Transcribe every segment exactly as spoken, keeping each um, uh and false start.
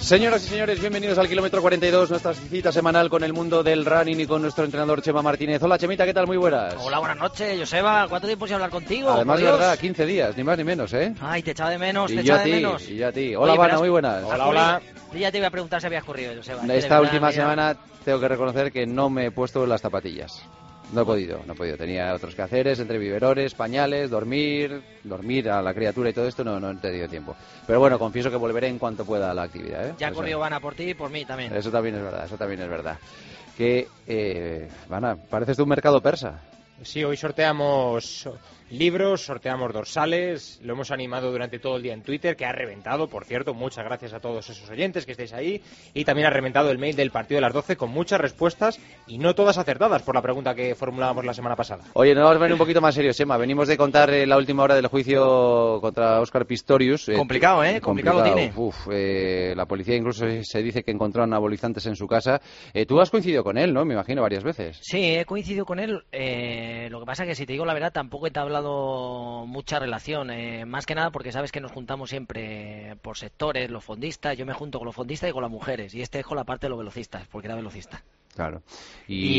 Señoras y señores, bienvenidos al kilómetro cuarenta y dos, nuestra cita semanal con el mundo del running y con nuestro entrenador Chema Martínez. Hola Chemita, ¿qué tal? Muy buenas. Hola, buenas noches, Joseba. ¿Cuánto tiempo sin hablar contigo? Además, de verdad, quince días, ni más ni menos, ¿eh? Ay, te echaba de menos, y te yo echaba a ti, de menos. Y yo a ti. Hola, Oye, Vana, has... muy buenas. Hola, hola. Yo ya te iba a preguntar si habías corrido, Joseba. Esta verdad, última mira... semana tengo que reconocer que no me he puesto las zapatillas. No he podido, no he podido. Tenía otros quehaceres, entre biberones, pañales, dormir, dormir a la criatura y todo esto, no, no he tenido tiempo. Pero bueno, confieso que volveré en cuanto pueda a la actividad, ¿eh? Ya ha Eso, corrido Vana por ti y por mí también. Eso también es verdad, eso también es verdad. Que, eh, Vana, pareces de un mercado persa. Sí, hoy sorteamos libros, sorteamos dorsales, lo hemos animado durante todo el día en Twitter, que ha reventado, por cierto, muchas gracias a todos esos oyentes que estáis ahí, y también ha reventado el mail del partido de las doce con muchas respuestas y no todas acertadas por la pregunta que formulábamos la semana pasada. Oye, nos vamos a ver un poquito más serios, Chema. Venimos de contar eh, la última hora del juicio contra Óscar Pistorius. Eh, complicado, ¿eh? Complicado, complicado tiene. Uf, eh, la policía incluso se dice que encontró anabolizantes en su casa. Eh, tú has coincidido con él, ¿no? Me imagino, varias veces. Sí, he coincidido con él. Eh, lo que pasa es que, si te digo la verdad, tampoco he hablado mucha relación, eh, más que nada porque sabes que nos juntamos siempre por sectores, los fondistas, yo me junto con los fondistas y con las mujeres, y este es con la parte de los velocistas, porque era velocista. Claro. Y...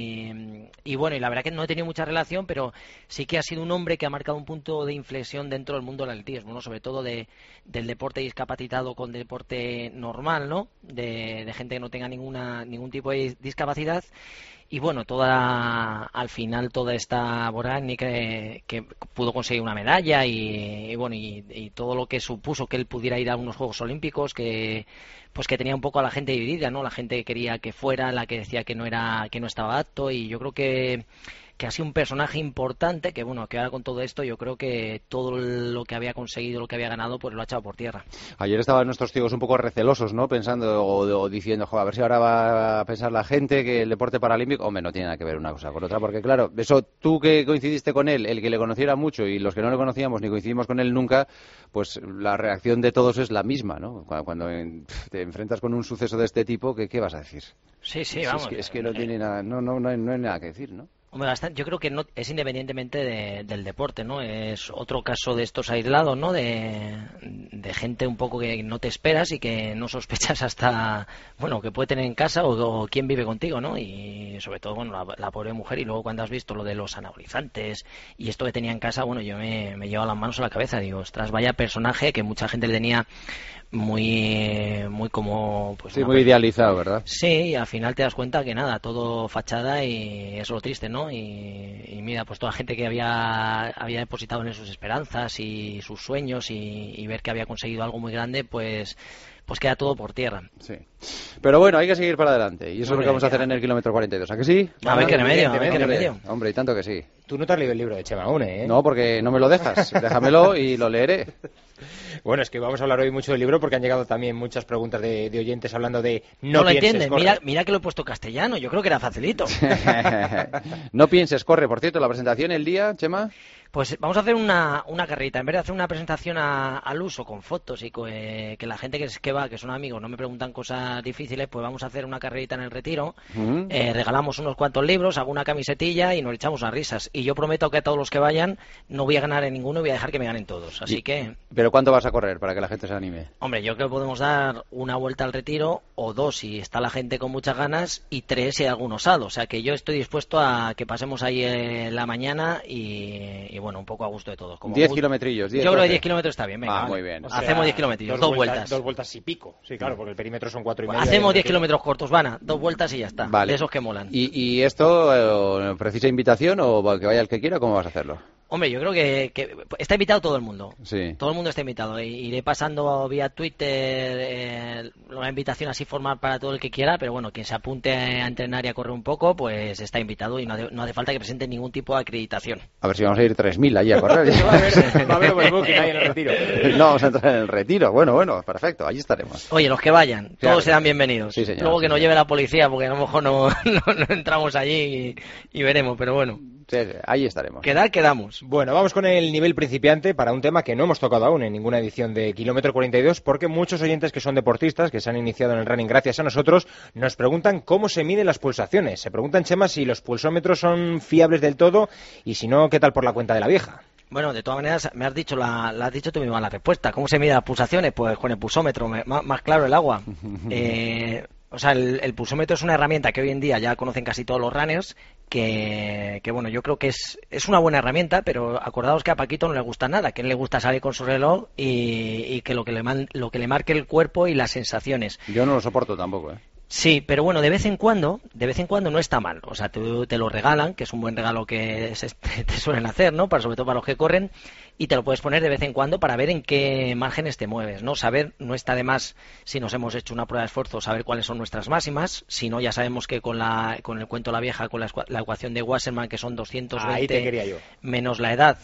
Y, y bueno, y la verdad que no he tenido mucha relación, pero sí que ha sido un hombre que ha marcado un punto de inflexión dentro del mundo del atletismo, ¿no? Sobre todo de, del deporte discapacitado con deporte normal, ¿no? De, de gente que no tenga ninguna ningún tipo de discapacidad. Y bueno, toda al final toda esta vorágine que, que pudo conseguir una medalla y, y bueno y, y todo lo que supuso que él pudiera ir a unos Juegos Olímpicos, que pues que tenía un poco a la gente dividida, ¿no? La gente que quería que fuera, la que decía que no era que no estaba apto, y yo creo que que ha sido un personaje importante, que bueno, que ahora con todo esto yo creo que todo lo que había conseguido, lo que había ganado, pues lo ha echado por tierra. Ayer estaban nuestros tíos un poco recelosos, ¿no? Pensando o, o diciendo, jo, a ver si ahora va a pensar la gente que el deporte paralímpico, hombre, no tiene nada que ver una cosa con otra, porque claro, eso tú que coincidiste con él, el que le conociera mucho y los que no le conocíamos ni coincidimos con él nunca, pues la reacción de todos es la misma, ¿no? Cuando, cuando te enfrentas con un suceso de este tipo, ¿qué, qué vas a decir? Sí, sí, es, vamos. Es que, es que no tiene nada, no, no, no hay, no hay nada que decir, ¿no? Hombre, yo creo que no, es independientemente de, del deporte, ¿no? Es otro caso de estos aislados, ¿no? De, de gente un poco que no te esperas y que no sospechas hasta, bueno, que puede tener en casa o, o quién vive contigo, ¿no? Y sobre todo, bueno, la, la pobre mujer. Y luego cuando has visto lo de los anabolizantes y esto que tenía en casa, bueno, yo me, me llevo las manos a la cabeza. Digo, ostras, vaya personaje que mucha gente le tenía muy muy como pues sí, muy idealizado, ¿verdad? Sí, y al final te das cuenta que nada, todo fachada, y eso es lo triste, ¿no? Y, y mira, pues toda la gente que había había depositado en él sus esperanzas y sus sueños, y, y ver que había conseguido algo muy grande, pues pues queda todo por tierra. Sí. Pero bueno, hay que seguir para adelante, y eso Hombre, es lo que vamos a hacer en el kilómetro cuarenta y dos, ¿a que sí? A ver qué remedio, a ver qué remedio. Hombre, y tanto que sí. Tú no te has leído el libro de Chema aún, ¿eh? No, porque no me lo dejas. Déjamelo y lo leeré. Bueno, es que vamos a hablar hoy mucho del libro porque han llegado también muchas preguntas de, de oyentes hablando de no, no lo pienses, entiendes. corre. Mira, mira que lo he puesto castellano, yo creo que era facilito. No pienses, corre. Por cierto, la presentación el día, Chema. Pues vamos a hacer una, una carrerita. En vez de hacer una presentación a, al uso con fotos y co, eh, que la gente que, que va, que son amigos, no me preguntan cosas difíciles, pues vamos a hacer una carrerita en el Retiro. Uh-huh. eh, regalamos unos cuantos libros, hago una camisetilla y nos echamos unas risas. Y yo prometo que a todos los que vayan no voy a ganar en ninguno y voy a dejar que me ganen todos. Así y, que... ¿Pero cuánto vas a correr para que la gente se anime? Hombre, yo creo que podemos dar una vuelta al Retiro, o dos si está la gente con muchas ganas, y tres si hay algún osado. O sea que yo estoy dispuesto a que pasemos ahí eh, la mañana y, y bueno, un poco a gusto de todos. diez kilometrillos. Yo creo que diez kilómetros está bien. Venga, ah, vale. muy bien. O sea, hacemos diez kilómetros, dos, dos vueltas, vueltas. Dos vueltas y pico. Sí, claro, porque el perímetro son cuatro y medio. Hacemos diez kilómetros cortos, Vana. Dos vueltas y ya está. Vale. De esos que molan. ¿Y, y esto eh, precisa invitación o que vaya el que quiera? ¿Cómo vas a hacerlo? Hombre, yo creo que, que está invitado todo el mundo. Sí. Todo el mundo está invitado. Iré pasando vía Twitter eh, una invitación así formal para todo el que quiera, pero bueno, quien se apunte a entrenar y a correr un poco, pues está invitado y no hace, no hace falta que presente ningún tipo de acreditación. A ver si vamos a ir tres mil allí a correr. va a haber, va a haber overbooking ahí en el Retiro. No, vamos a entrar en el Retiro. Bueno, bueno, perfecto, allí estaremos. Oye, los que vayan, todos claro. serán bienvenidos. Sí, señor, Luego sí, que nos señor. lleve la policía, porque a lo mejor no, no, no entramos allí y, y veremos, pero bueno. Sí, sí, ahí estaremos. Quedar, quedamos. Bueno, vamos con el nivel principiante para un tema que no hemos tocado aún en ninguna edición de Kilómetro cuarenta y dos, porque muchos oyentes que son deportistas, que se han iniciado en el running gracias a nosotros, nos preguntan cómo se miden las pulsaciones. Se preguntan, Chema, si los pulsómetros son fiables del todo y si no, ¿qué tal por la cuenta de la vieja? Bueno, de todas maneras, me has dicho la, la has dicho tú misma la respuesta. ¿Cómo se mide las pulsaciones? Pues con el pulsómetro, me, más, más claro el agua. Eh, o sea, el, el pulsómetro es una herramienta que hoy en día ya conocen casi todos los runners, que, que bueno, yo creo que es, es una buena herramienta, pero acordaos que a Paquito no le gusta nada, que a él le gusta salir con su reloj y, y que lo que le man, lo que le marque el cuerpo y las sensaciones. Yo no lo soporto tampoco, ¿eh? Sí, pero bueno, de vez en cuando, de vez en cuando no está mal. O sea, te, te lo regalan, que es un buen regalo que se, te suelen hacer, ¿no? Para, sobre todo para los que corren, y te lo puedes poner de vez en cuando para ver en qué márgenes te mueves, ¿no? Saber, no está de más, si nos hemos hecho una prueba de esfuerzo, saber cuáles son nuestras máximas. Si no, ya sabemos que con la con el cuento La Vieja, con la, la ecuación de Wasserman, que son doscientos veinte Ahí te quería yo. menos la edad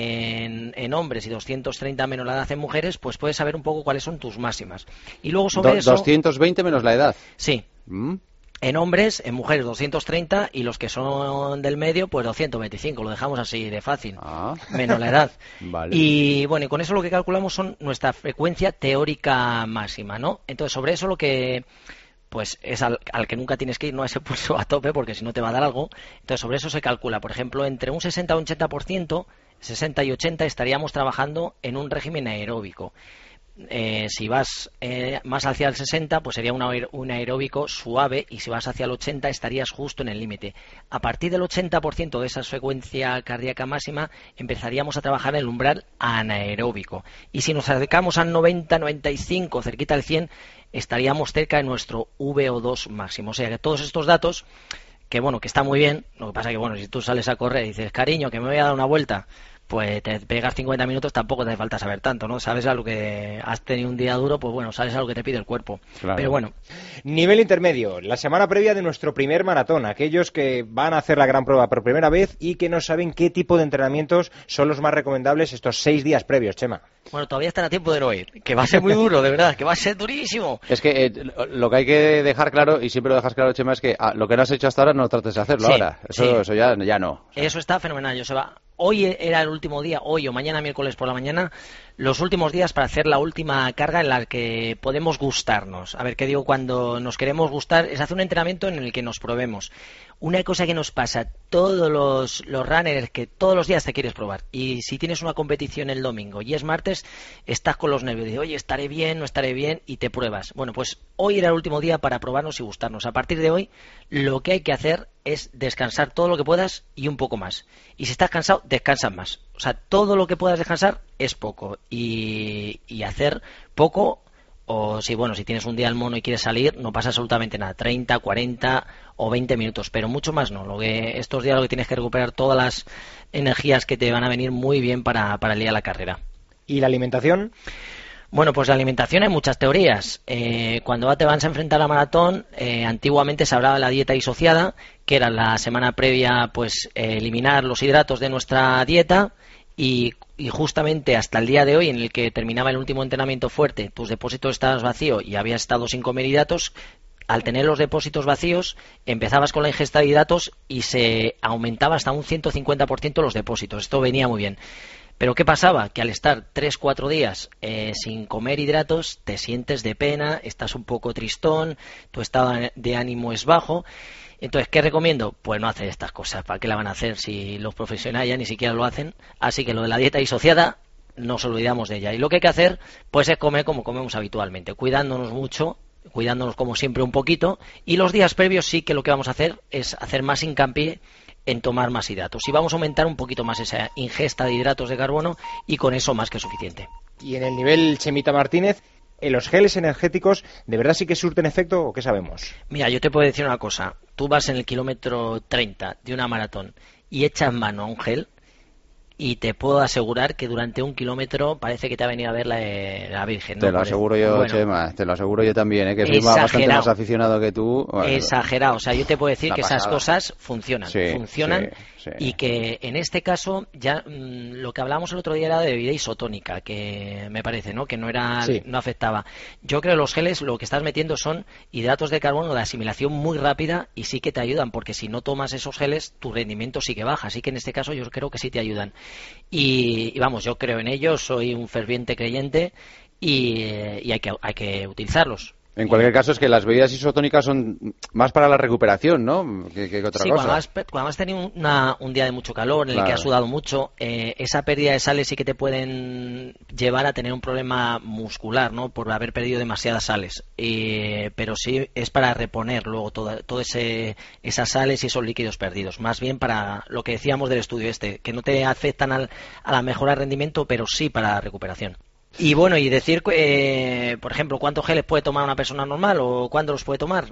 en, en hombres y doscientos treinta menos la edad en mujeres, pues puedes saber un poco cuáles son tus máximas. Y luego sobre Do- eso... doscientos veinte menos la edad. Sí. ¿Mm? En hombres, en mujeres doscientos treinta y los que son del medio, pues doscientos veinticinco. Lo dejamos así de fácil, Ah. menos la edad. Vale. Y bueno, y con eso lo que calculamos son nuestra frecuencia teórica máxima, ¿no? Entonces, sobre eso lo que... pues es al, al que nunca tienes que ir, no a ese pulso a tope, porque si no te va a dar algo. Entonces, sobre eso se calcula, por ejemplo, entre un sesenta y un ochenta por ciento, sesenta y ochenta estaríamos trabajando en un régimen aeróbico. Eh, si vas eh, más hacia el sesenta, pues sería un, aer un aeróbico suave, y si vas hacia el ochenta estarías justo en el límite. A partir del ochenta por ciento de esa frecuencia cardíaca máxima empezaríamos a trabajar en el umbral anaeróbico, y si nos acercamos al noventa, noventa y cinco, cerquita al cien, estaríamos cerca de nuestro V O dos máximo. O sea que todos estos datos, que bueno, que está muy bien, lo que pasa que bueno, si tú sales a correr y dices, cariño, que me voy a dar una vuelta, pues te pegas cincuenta minutos, tampoco te hace falta saber tanto, ¿no? Sabes a lo que has tenido un día duro, pues bueno, sabes a lo que te pide el cuerpo. Claro. Pero bueno. Nivel intermedio, la semana previa de nuestro primer maratón, aquellos que van a hacer la gran prueba por primera vez y que no saben qué tipo de entrenamientos son los más recomendables estos seis días previos, Chema. Bueno, todavía están a tiempo de no ir, que va a ser muy duro, de verdad, que va a ser durísimo. Es que eh, lo que hay que dejar claro, y siempre lo dejas claro, Chema, es que ah, lo que no has hecho hasta ahora no trates de hacerlo Sí, ahora. Eso, sí. eso ya, ya no. O sea, Eso está fenomenal, Joseba. Hoy era el último día, hoy o mañana miércoles por la mañana, los últimos días para hacer la última carga en la que podemos gustarnos. A ver, ¿qué digo? Cuando nos queremos gustar es hacer un entrenamiento en el que nos probemos. Una cosa que nos pasa todos los, los runners, que todos los días te quieres probar. Y si tienes una competición el domingo y es martes, estás con los nervios. Dices, oye, estaré bien, no estaré bien, y te pruebas. Bueno, pues hoy era el último día para probarnos y gustarnos. A partir de hoy, lo que hay que hacer es descansar todo lo que puedas y un poco más. Y si estás cansado, descansas más. O sea, todo lo que puedas descansar es poco. Y, y hacer poco, o si bueno, si tienes un día al mono y quieres salir, no pasa absolutamente nada. treinta, cuarenta o veinte minutos, pero mucho más no. Lo que estos días lo que tienes que recuperar todas las energías que te van a venir muy bien para, para el día de la carrera. ¿Y la alimentación? Bueno, pues la alimentación hay muchas teorías. Eh, cuando te vas a enfrentar a maratón, eh, antiguamente se hablaba de la dieta disociada, que era la semana previa, pues eh, eliminar los hidratos de nuestra dieta, y, y justamente hasta el día de hoy, en el que terminaba el último entrenamiento fuerte, tus depósitos estaban vacíos y habías estado sin comer hidratos. Al tener los depósitos vacíos, empezabas con la ingesta de hidratos y se aumentaba hasta un ciento cincuenta por ciento los depósitos. Esto venía muy bien. Pero ¿qué pasaba? Que al estar tres cuatro días eh, sin comer hidratos, te sientes de pena, estás un poco tristón, tu estado de ánimo es bajo. Entonces, ¿qué recomiendo? Pues no hacer estas cosas. ¿Para qué la van a hacer si los profesionales ya ni siquiera lo hacen? Así que lo de la dieta disociada, nos olvidamos de ella. Y lo que hay que hacer, pues es comer como comemos habitualmente, cuidándonos mucho, cuidándonos como siempre un poquito. Y los días previos sí que lo que vamos a hacer es hacer más hincapié en tomar más hidratos. Y vamos a aumentar un poquito más esa ingesta de hidratos de carbono, y con eso más que suficiente. Y en el nivel Chemita Martínez, ¿en los geles energéticos de verdad sí que surten efecto o qué sabemos? Mira, yo te puedo decir una cosa. Tú vas en el kilómetro treinta de una maratón y echas mano a un gel, y te puedo asegurar que durante un kilómetro parece que te ha venido a ver la, la Virgen, ¿no? Te lo aseguro yo, bueno, Chema, te lo aseguro yo también, ¿eh? Que soy exagerado. bastante más aficionado que tú. Bueno, exagerado, o sea, yo te puedo decir que pasada. Esas cosas funcionan, sí, funcionan, sí, sí. Y que en este caso, ya mmm, lo que hablamos el otro día era de bebida isotónica, que me parece, ¿no? Que no era, sí. no afectaba. Yo creo que los geles lo que estás metiendo son hidratos de carbono de asimilación muy rápida, y sí que te ayudan, porque si no tomas esos geles, tu rendimiento sí que baja, así que en este caso yo creo que sí te ayudan. Y, y vamos, yo creo en ellos, soy un ferviente creyente, y, y hay que hay que utilizarlos. En cualquier caso, es que las bebidas isotónicas son más para la recuperación, ¿no? Que, que otra sí, cosa. Cuando has, cuando has tenido una, un día de mucho calor, en claro. el que has sudado mucho, eh, esa pérdida de sales sí que te pueden llevar a tener un problema muscular, ¿no? Por haber perdido demasiadas sales. Eh, pero sí es para reponer luego todo, todo ese esas sales y esos líquidos perdidos. Más bien para lo que decíamos del estudio este, que no te afectan al, a la mejora de rendimiento, pero sí para la recuperación. Y bueno, y decir, eh, por ejemplo, ¿cuántos geles puede tomar una persona normal o cuándo los puede tomar?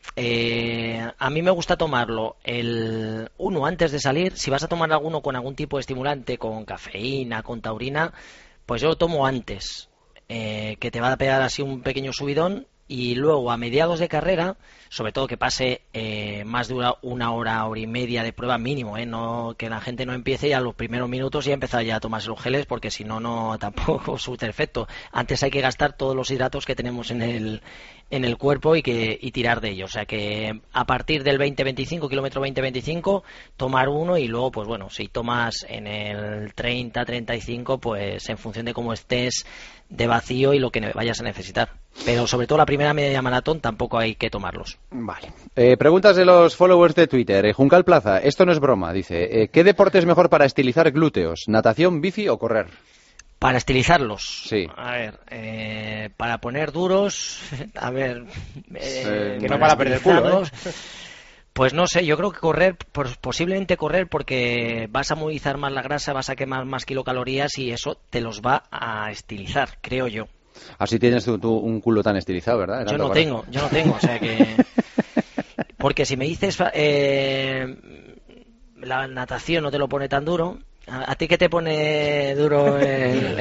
Eh, a mí me gusta tomarlo el uno antes de salir. Si vas a tomar alguno con algún tipo de estimulante, con cafeína, con taurina, pues yo lo tomo antes, eh, que te va a pegar así un pequeño subidón. Y luego a mediados de carrera, sobre todo que pase eh, más de una, una hora, hora y media de prueba mínimo, ¿eh? No, que la gente no empiece ya los primeros minutos y ya empezar ya a tomarse los geles, porque si no, no tampoco surte efecto. Antes hay que gastar todos los hidratos que tenemos en el, en el cuerpo y, que, y tirar de ellos. O sea que a partir del veinte veinticinco, kilómetro veinte veinticinco, tomar uno y luego, pues bueno, si tomas en el treinta treinta y cinco, pues en función de cómo estés de vacío y lo que vayas a necesitar. Pero sobre todo la primera media maratón tampoco hay que tomarlos. Vale. Eh, preguntas de los followers de Twitter. Eh, Juncal Plaza, esto no es broma, dice. Eh, ¿Qué deporte es mejor para estilizar glúteos? ¿Natación, bici o correr? Para estilizarlos. Sí. A ver, eh, para poner duros, a ver... Eh, que no para perder culo, ¿eh? Pues no sé, yo creo que correr, pues posiblemente correr porque vas a movilizar más la grasa, vas a quemar más kilocalorías y eso te los va a estilizar, creo yo. Así tienes tú, tú un culo tan estilizado, ¿verdad? Yo no tengo, yo no tengo, o sea que... Porque si me dices eh, la natación no te lo pone tan duro... ¿A ti qué te pone duro el...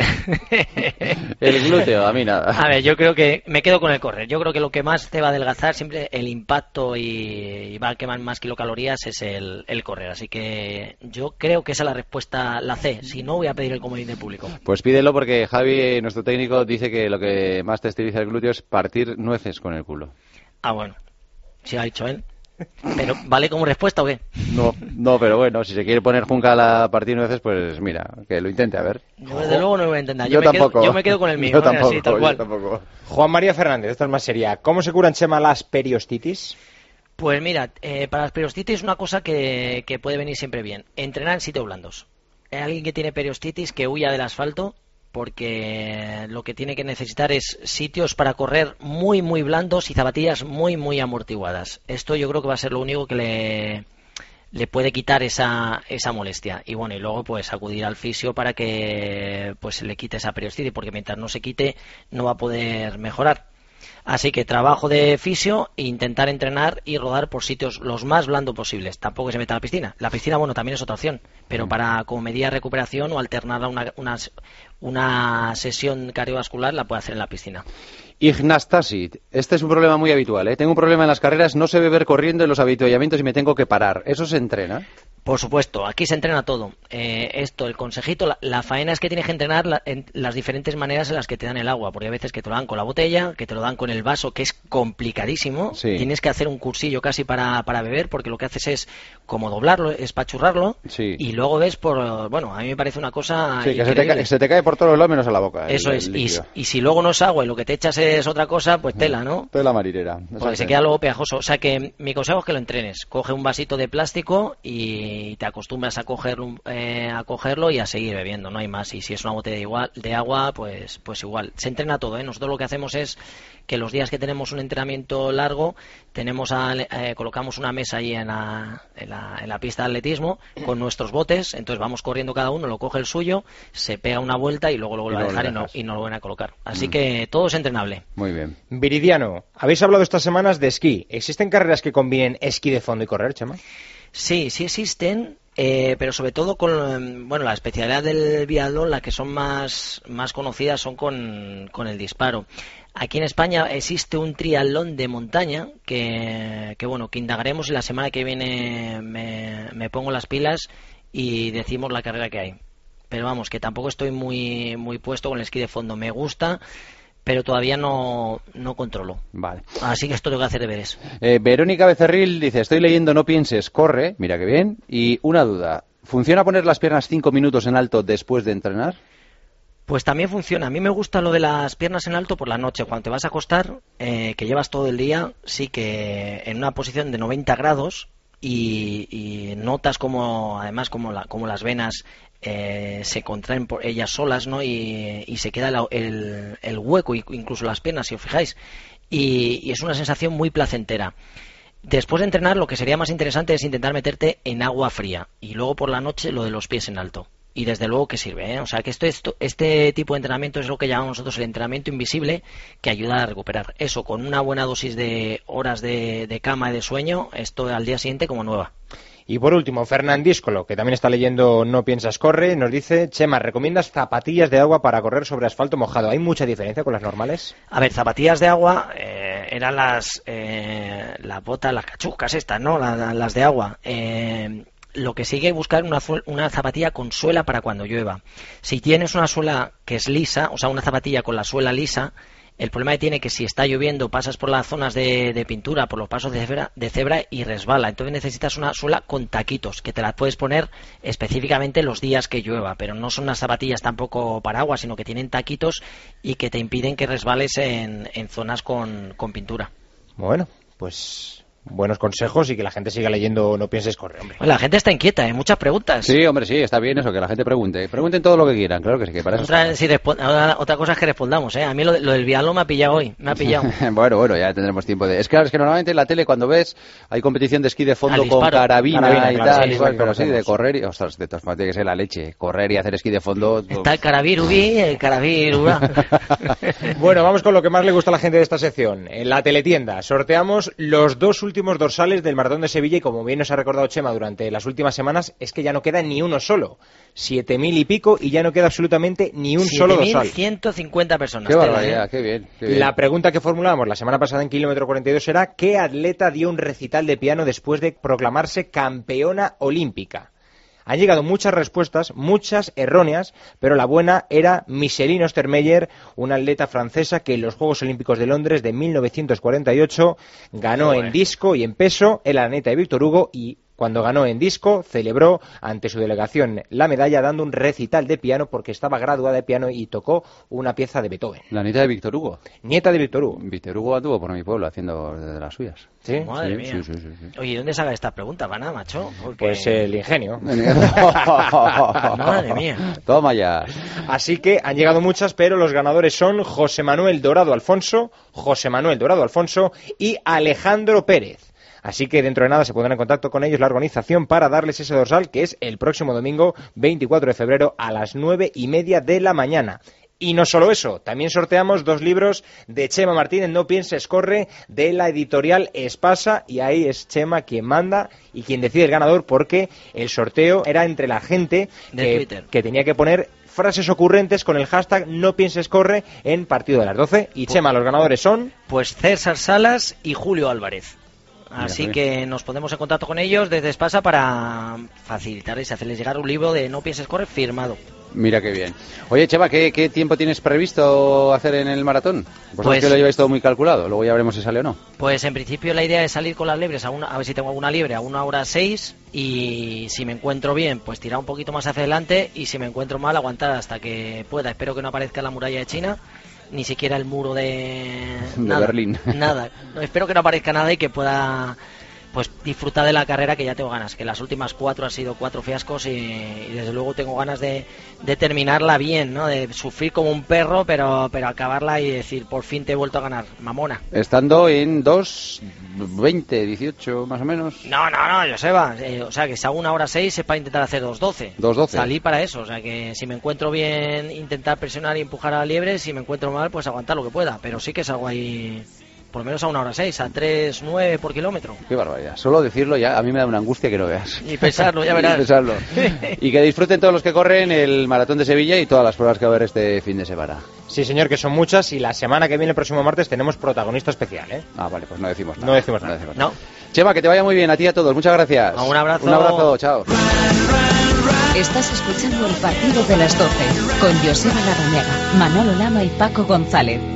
el glúteo? A mí nada. A ver, yo creo que me quedo con el correr. Yo creo que lo que más te va a adelgazar, siempre el impacto y, y va a quemar más kilocalorías, es el, el correr. Así que yo creo que esa es la respuesta, la C. Si no, voy a pedir el comodín del público. Pues pídelo porque Javi, nuestro técnico, dice que lo que más te estiliza el glúteo es partir nueces con el culo. Ah, bueno. Si ha dicho él. ¿Pero vale como respuesta o qué? No, no, pero bueno, si se quiere poner Juncal a partir nueces, pues mira, que lo intente, a ver. Yo desde luego no lo voy a intentar. Yo, yo, tampoco. Me quedo, yo me quedo con el mío. Yo ¿eh? tampoco, Así, tal cual. yo tampoco. Juan María Fernández, esta es más seria. ¿Cómo se curan, Chema, las periostitis? Pues mira, eh, para las periostitis es una cosa que, que puede venir siempre bien. Entrenar en sitios blandos. Hay alguien que tiene periostitis que huya del asfalto, porque lo que tiene que necesitar es sitios para correr muy, muy blandos y zapatillas muy, muy amortiguadas. Esto yo creo que va a ser lo único que le, le puede quitar esa, esa molestia. Y bueno, y luego pues acudir al fisio para que pues le quite esa periostitis, porque mientras no se quite no va a poder mejorar. Así que trabajo de fisio e intentar entrenar y rodar por sitios los más blandos posibles. Tampoco que se meta a la piscina. La piscina, bueno, también es otra opción, pero para como medida de recuperación o alternar a una, una, una sesión cardiovascular la puede hacer en la piscina. Ignastasi, este es un problema muy habitual, ¿eh? Tengo un problema en las carreras, no sé beber corriendo en los avituallamientos y me tengo que parar. ¿Eso se entrena? Por supuesto, aquí se entrena todo. Eh, esto, el consejito, la, la faena es que tienes que entrenar la, en las diferentes maneras en las que te dan el agua, porque hay veces que te lo dan con la botella, que te lo dan con el vaso, que es complicadísimo. Sí. Tienes que hacer un cursillo casi para, para beber, porque lo que haces es como doblarlo, espachurrarlo, sí. Y luego ves por... Bueno, a mí me parece una cosa sí, que se te, increíble. se te cae por todos los lados menos a la boca. Eso el, es, el y, y si luego no es agua y lo que te echas es otra cosa, pues tela, ¿no? Tela marinera. Porque se queda luego pegajoso. O sea que mi consejo es que lo entrenes. Coge un vasito de plástico y te acostumbras a cogerlo, eh, a cogerlo y a seguir bebiendo, no hay más. Y si es una botella de, igual, de agua, pues, pues igual. Se entrena todo, ¿eh? Nosotros lo que hacemos es que los días que tenemos un entrenamiento largo, tenemos a, eh, colocamos una mesa ahí en la, en, la, en la pista de atletismo con nuestros botes, entonces vamos corriendo cada uno, lo coge el suyo, se pega una vuelta y luego lo vuelve a dejar y no, y no lo vuelven a colocar. Así mm. que todo es entrenable. Muy bien. Viridiano, habéis hablado estas semanas de esquí. ¿Existen carreras que combinen esquí de fondo y correr, Chema? Sí, sí existen. Eh, pero sobre todo con bueno la especialidad del biatlón, las que son más, más conocidas son con, con el disparo. Aquí en España existe un triatlón de montaña que, que bueno que indagaremos y la semana que viene me, me pongo las pilas y decimos la carrera que hay. Pero vamos, que tampoco estoy muy, muy puesto con el esquí de fondo. Me gusta, pero todavía no, no controlo. Vale. Así que esto tengo que hacer deberes. Eh, Verónica Becerril dice, estoy leyendo No pienses, corre, mira que bien, y una duda, ¿funciona poner las piernas cinco minutos en alto después de entrenar? Pues también funciona. A mí me gusta lo de las piernas en alto por la noche. Cuando te vas a acostar, eh, que llevas todo el día, sí que en una posición de noventa grados y, y notas como, además, como, la, como las venas eh, se contraen por ellas solas, ¿no? Y, y se queda la, el, el hueco, incluso las piernas, si os fijáis. Y, y es una sensación muy placentera. Después de entrenar, lo que sería más interesante es intentar meterte en agua fría. Y luego por la noche, lo de los pies en alto. Y desde luego que sirve, ¿eh? O sea que esto, esto, este tipo de entrenamiento es lo que llamamos nosotros el entrenamiento invisible, que ayuda a recuperar. Eso, con una buena dosis de horas de, de cama y de sueño, esto al día siguiente como nueva. Y por último, Fernán Díscolo, que también está leyendo No piensas corre, nos dice: Chema, ¿recomiendas zapatillas de agua para correr sobre asfalto mojado? ¿Hay mucha diferencia con las normales? A ver, zapatillas de agua eh, eran las eh, las botas, las cachucas estas, ¿no? La, la, las de agua. Eh, Lo que sigue es buscar una, una zapatilla con suela para cuando llueva. Si tienes una suela que es lisa, o sea, una zapatilla con la suela lisa, el problema que tiene es que si está lloviendo pasas por las zonas de, de pintura, por los pasos de cebra, de cebra y resbala. Entonces necesitas una suela con taquitos, que te las puedes poner específicamente los días que llueva, pero no son unas zapatillas tampoco paraguas, sino que tienen taquitos y que te impiden que resbales en, en zonas con, con pintura. Bueno, pues buenos consejos y que la gente siga leyendo No pienses correr, hombre. La gente está inquieta, ¿eh? Muchas preguntas. Sí, hombre, sí, está bien eso, que la gente pregunte. Pregunten todo lo que quieran, claro que sí, que para eso otra, sí, otra, otra cosa es que respondamos, ¿eh? A mí lo, lo del Vialó me ha pillado hoy, me ha pillado. Bueno, bueno, ya tendremos tiempo de... Es claro, es que normalmente en la tele cuando ves hay competición de esquí de fondo Al con disparo. carabina, Carabina, y claro, tal, sí, igual, sí, pero sí, de conocemos. correr y... Ostras, de todas formas tiene que ser la leche. Correr y hacer esquí de fondo... Está el Carabirubi, el Carabirubá. Bueno, vamos con lo que más le gusta a la gente de esta sección. En la teletienda sorteamos los dos últimos dorsales del Maratón de Sevilla y como bien nos ha recordado Chema durante las últimas semanas, es que ya no queda ni uno solo. Siete mil y pico y ya no queda absolutamente ni un solo dorsal. siete mil ciento cincuenta personas. Qué barbaridad, ¿eh? qué bien, qué bien. La pregunta que formulábamos la semana pasada en Kilómetro cuarenta y dos era: ¿qué atleta dio un recital de piano después de proclamarse campeona olímpica? Han llegado muchas respuestas, muchas erróneas, pero la buena era Micheline Ostermeyer, una atleta francesa que en los Juegos Olímpicos de Londres de mil novecientos cuarenta y ocho ganó en disco y en peso, era la neta de Víctor Hugo, y cuando ganó en disco celebró ante su delegación la medalla dando un recital de piano porque estaba graduada de piano y tocó una pieza de Beethoven. La nieta de Víctor Hugo. Nieta de Víctor Hugo. Víctor Hugo anduvo por mi pueblo haciendo de las suyas. ¿Sí? Madre Sí, mía. sí, sí, sí, sí. Oye, ¿dónde saca esta pregunta, Pana, macho? Porque... Pues el ingenio. Madre mía. Toma ya. Así que han llegado muchas, pero los ganadores son José Manuel Dorado Alfonso, José Manuel Dorado Alfonso y Alejandro Pérez. Así que dentro de nada se pondrá en contacto con ellos la organización para darles ese dorsal, que es el próximo domingo veinticuatro de febrero a las nueve y media de la mañana. Y no solo eso, también sorteamos dos libros de Chema Martínez, No pienses corre, de la editorial Espasa, y ahí es Chema quien manda y quien decide el ganador, porque el sorteo era entre la gente de que, Twitter, que tenía que poner frases ocurrentes con el hashtag No pienses corre en partido de las doce. Y Chema, los ganadores son... Pues César Salas y Julio Álvarez. Así Mira, que nos ponemos en contacto con ellos desde Espasa para facilitarles y hacerles llegar un libro de No pienses corre firmado. Mira qué bien. Oye, Chema, ¿qué, qué tiempo tienes previsto hacer en el maratón? Vosotros Pues- que lo lleváis todo muy calculado, luego ya veremos si sale o no. Pues en principio la idea es salir con las liebres a, una, a ver si tengo alguna liebre a una hora seis, y si me encuentro bien pues tirar un poquito más hacia adelante, y si me encuentro mal aguantar hasta que pueda. Espero que no aparezca la muralla de China, ni siquiera el muro de, De nada, Berlín. Nada. No, espero que no aparezca nada y que pueda pues disfrutar de la carrera, que ya tengo ganas, que las últimas cuatro han sido cuatro fiascos y, y desde luego tengo ganas de, de terminarla bien, ¿no? De sufrir como un perro, pero pero acabarla y decir, por fin te he vuelto a ganar, mamona. Estando en dos veinte, dieciocho más o menos. No, no, no, Joseba, eh, o sea que si hago una hora seis es para intentar hacer dos doce. dos doce. Salí para eso, o sea que si me encuentro bien intentar presionar y empujar a la liebre, si me encuentro mal pues aguantar lo que pueda, pero sí que salgo ahí por lo menos a una hora seis, a tres nueve por kilómetro. Qué barbaridad. Solo decirlo ya a mí me da una angustia que no veas. Y pensarlo, ya verás. Y pensarlo. Y que disfruten todos los que corren el Maratón de Sevilla y todas las pruebas que va a haber este fin de semana. Sí, señor, que son muchas, y la semana que viene, el próximo martes, tenemos protagonista especial, ¿eh? Ah, vale, pues no decimos nada. No decimos nada. No. Chema, que te vaya muy bien a ti y a todos. Muchas gracias. Un abrazo. Un abrazo, chao. Estás escuchando el partido de las doce con Joseba Larrañaga, Manolo Lama y Paco González.